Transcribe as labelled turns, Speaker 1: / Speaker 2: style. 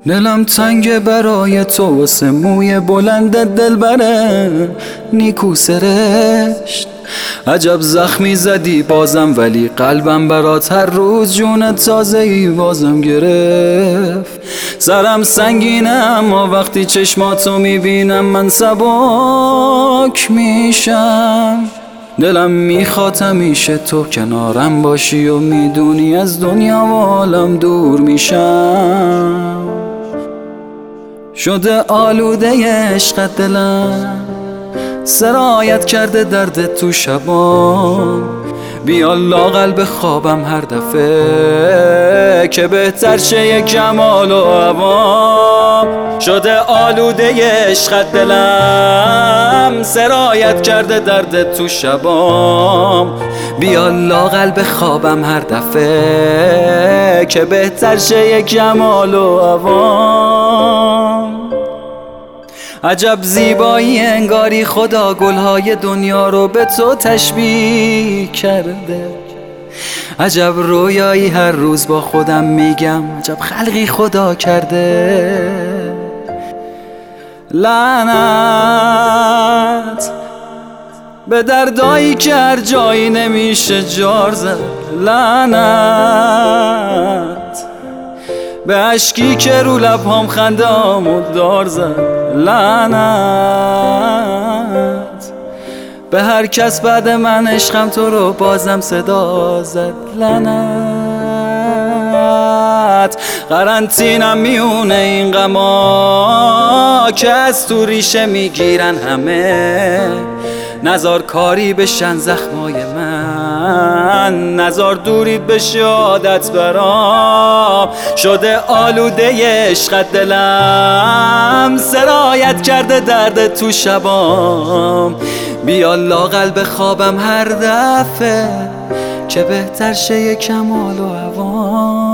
Speaker 1: دلم تنگ برای تو واسه موی بلند دلبره نیکو سرشت. عجب زخمی زدی بازم ولی قلبم برات هر روز جون تازه ای بازم گرفت. سرم سنگینه اما وقتی چشماتو میبینم من سبک میشم. دلم میخواد همیشه تو کنارم باشی و میدونی از دنیا و عالم دور میشم. شده آلوده عشقت دلم، سرایت کرده درد تو شبام. بیا لااقل به خوابم هر دفعه که بهتر شه یک جمال و عوام. شده آلوده عشقت دلم، سرایت کرده درد تو شبام. بیا لااقل به خوابم هر دفعه که بهتر شه یک جمال و عوام. عجب زیبایی انگاری خدا گلهای دنیا رو به تو تشبیه کرده. عجب رویایی هر روز با خودم میگم عجب خلقی خدا کرده. لعنت به دردایی که هر جایی نمیشه جار زد. لعنت به اشکی که رو لبهام خنده‌امو دار زد. لعنت به هر کس بعد من عشقم تو رو بازم صدا زد. لعنت قرنطینم میونه این غما که از تو ریشه میگیرن همه. نزار کاری بشن زخمای من، نزار دورید بشه عادت برام. شده آلوده عشقت دلم، سرایت کرده درد تو شبام. بیا لااقل به خوابم هر دفعه که بهتر شه یک کمال و عوام.